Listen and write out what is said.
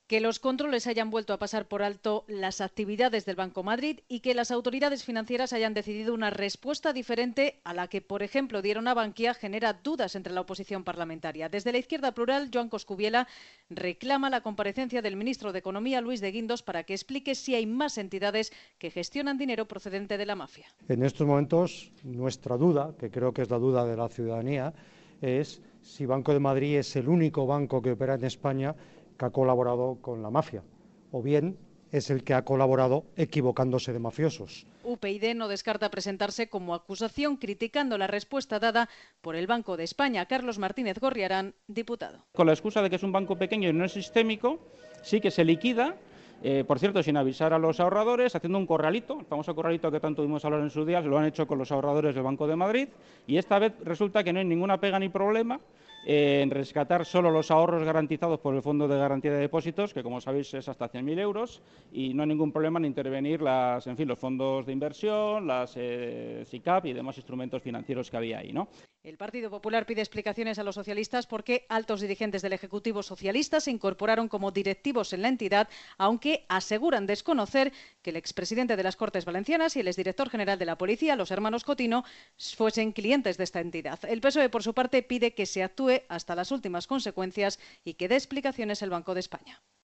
Que los controles hayan vuelto a pasar por alto las actividades del Banco Madrid y que las autoridades financieras hayan decidido una respuesta diferente a la que, por ejemplo, dieron a Bankia genera dudas entre la oposición parlamentaria. Desde la Izquierda Plural, Joan Coscubiela reclama la comparecencia del ministro de Economía, Luis de Guindos, para que explique si hay más entidades que gestionan dinero procedente de la mafia. En estos momentos, nuestra duda, que creo que es la duda de la ciudadanía, es si Banco de Madrid es el único banco que opera en España que ha colaborado con la mafia, o bien es el que ha colaborado equivocándose de mafiosos. UPyD no descarta presentarse como acusación criticando la respuesta dada por el Banco de España. Carlos Martínez Gorriarán, diputado. Con la excusa de que es un banco pequeño y no es sistémico, sí que se liquida. Por cierto, sin avisar a los ahorradores, haciendo un corralito, el famoso corralito que tanto tuvimos hablar en sus días, lo han hecho con los ahorradores del Banco de Madrid, y esta vez resulta que no hay ninguna pega ni problema en rescatar solo los ahorros garantizados por el Fondo de Garantía de Depósitos, que como sabéis es hasta 100.000 euros, y no hay ningún problema en intervenir los fondos de inversión, las SICAP y demás instrumentos financieros que había ahí, ¿no? El Partido Popular pide explicaciones a los socialistas porque altos dirigentes del Ejecutivo socialista se incorporaron como directivos en la entidad, aunque aseguran desconocer que el expresidente de las Cortes Valencianas y el exdirector general de la Policía, los hermanos Cotino, fuesen clientes de esta entidad. El PSOE, por su parte, pide que se actúe hasta las últimas consecuencias y que dé explicaciones el Banco de España.